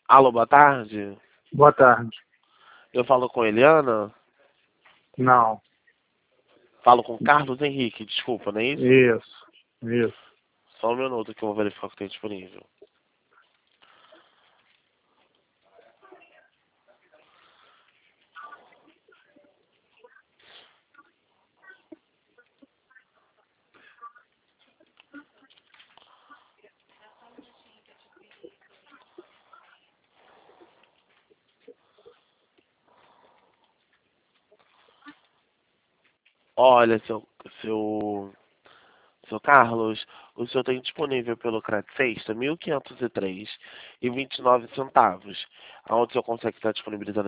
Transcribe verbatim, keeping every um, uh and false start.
Alô, boa tarde. Boa tarde. Eu falo com Eliana? Não. Falo com Carlos Henrique, desculpa, não é isso? Isso. Isso. Só um minuto que eu vou verificar o que tem disponível. Olha, seu, seu, seu Carlos, o senhor tem disponível pelo Cred Sexta mil quinhentos e três e vinte e nove centavos, aonde o senhor consegue estar disponibilizando